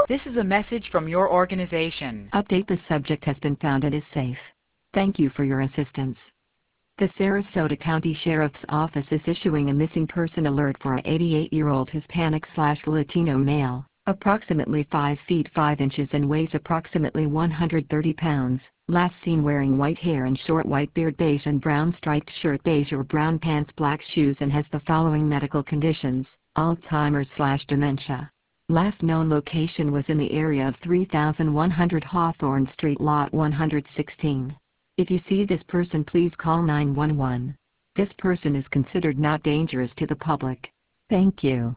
This is a message from your organization. Update: the subject has been found and is safe. Thank you for your assistance. The Sarasota County Sheriff's Office is issuing a missing person alert for a 88-year-old Hispanic/Latino male, approximately 5 feet 5 inches and weighs approximately 130 pounds, last seen wearing white hair and short white beard, beige and brown striped shirt, beige or brown pants, black shoes, and has the following medical conditions: Alzheimer's/dementia. Last known location was in the area of 3100 Hawthorne Street, Lot 116. If you see this person, please call 911. This person is considered not dangerous to the public. Thank you.